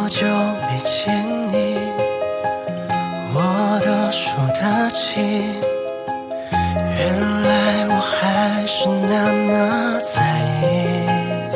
久没见你，我都数得清，原来我还是那么在意。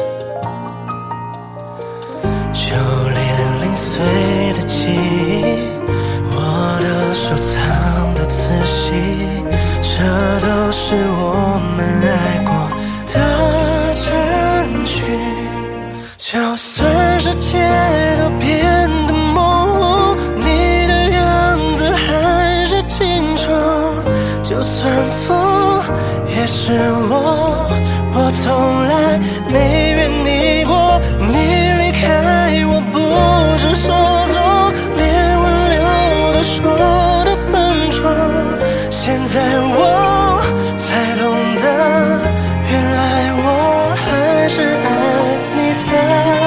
就连零碎的记忆，我都收藏的仔细，这都是我们爱过的证据。就算世界都变得模糊，你的样子还是清楚。就算错也是我从来没怨你过。你离开我不是说错，连挽留都说得笨拙。现在我才懂得，原来我还是爱你的。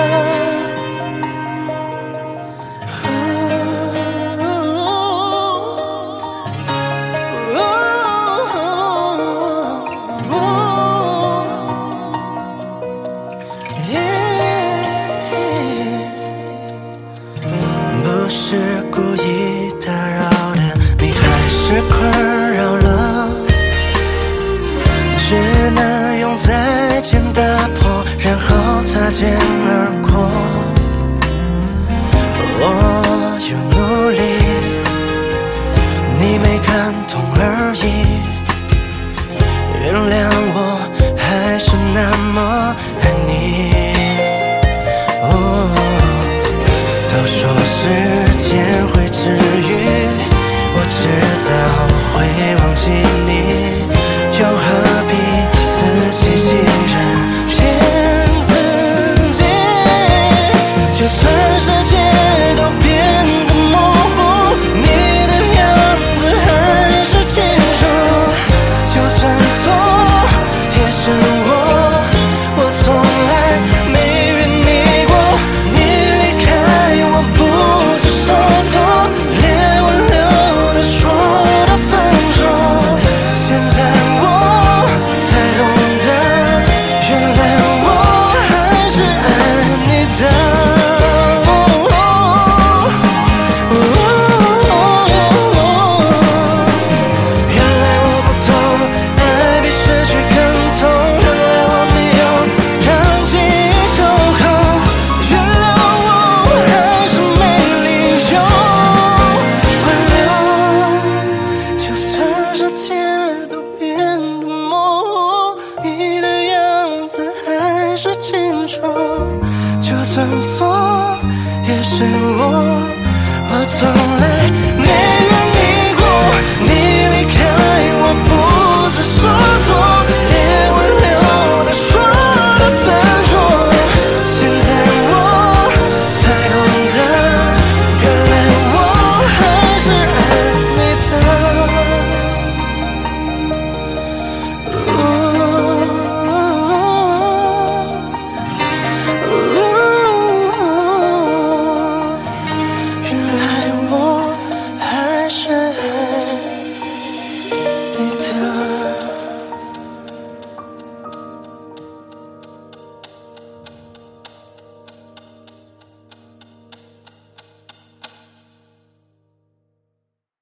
不是故意打扰的，你还是困扰了，只能用再见打破，然后擦肩而过。我有努力，你没感动而已，原谅我还是那么爱你。都说时间会治愈，我知道会忘记你，又何必自欺欺人骗自己。就算世界都变得模糊，你的样子还是清楚。就算错也是我从来没怨你过。你离开我不知所措，连挽留都说得笨拙。现在我才懂得，原来我还是爱你的。原来我不懂，爱比失去更痛，原来我没有让记忆抽空，原谅我还是没理由挽留。就算世界都变得模糊，你的样子还是清楚。就算错也是我从来没